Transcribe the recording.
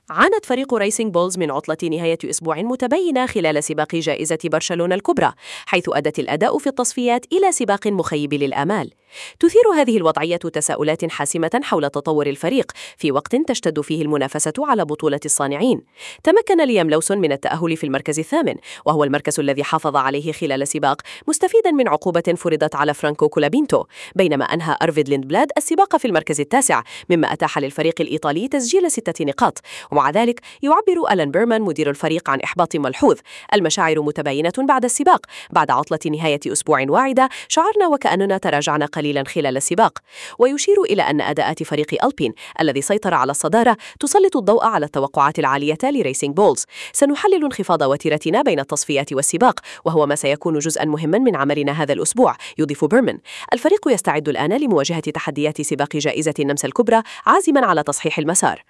عانت فريق ريسينج بولز من عطلة نهاية أسبوع متبينة خلال سباق جائزة برشلونة الكبرى، حيث أدت الأداء في التصفيات إلى سباق مخيب للآمال. تثير هذه الوضعية تساؤلات حاسمة حول تطور الفريق في وقت تشتد فيه المنافسة على بطولة الصانعين. تمكن ليام لوسون من التأهل في المركز الثامن، وهو المركز الذي حافظ عليه خلال سباق، مستفيدا من عقوبة فرضت على فرانكو كولابينتو، بينما أنهى أرفيد ليندبلاد السباق في المركز التاسع، مما أتاح للفريق الإيطالي تسجيل 6 نقاط. ومع ذلك يعبر ألان بيرمان مدير الفريق عن إحباط ملحوظ: المشاعر متباينة بعد السباق. بعد عطلة نهاية أسبوع واعدة شعرنا وكأننا تراجعنا قليلا خلال السباق. ويشير إلى أن أداءات فريق ألبين الذي سيطر على الصدارة تسلط الضوء على التوقعات العالية لريسينج بولز. سنحلل انخفاض وتيرتنا بين التصفيات والسباق، وهو ما سيكون جزءا مهما من عملنا هذا الأسبوع. يضيف بيرمان: الفريق يستعد الآن لمواجهة تحديات سباق جائزة النمسا الكبرى، عازما على تصحيح المسار.